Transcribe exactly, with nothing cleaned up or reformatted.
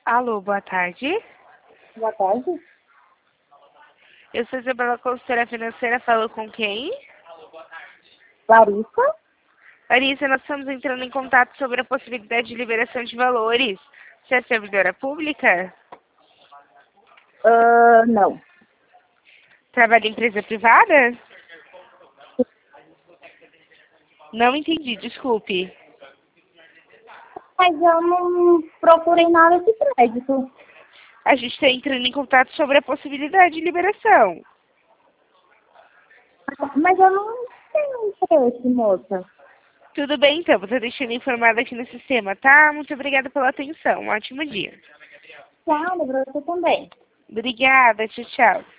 Alô, boa tarde. Boa tarde. Eu sou Isabela, consultora financeira, falo com quem? Larissa? Larissa, nós estamos entrando em contato sobre a possibilidade de liberação de valores. Você é servidora pública? Uh, não. Trabalha em empresa privada? Não entendi, desculpe. Mas eu não procurei nada de crédito. A gente está entrando em contato sobre a possibilidade de liberação. Mas eu não tenho interesse, moça. Tudo bem, então. Vou estar deixando informado aqui no sistema, tá? Muito obrigada pela atenção. Um ótimo dia. Claro, pra você também. Obrigada. Tchau, tchau.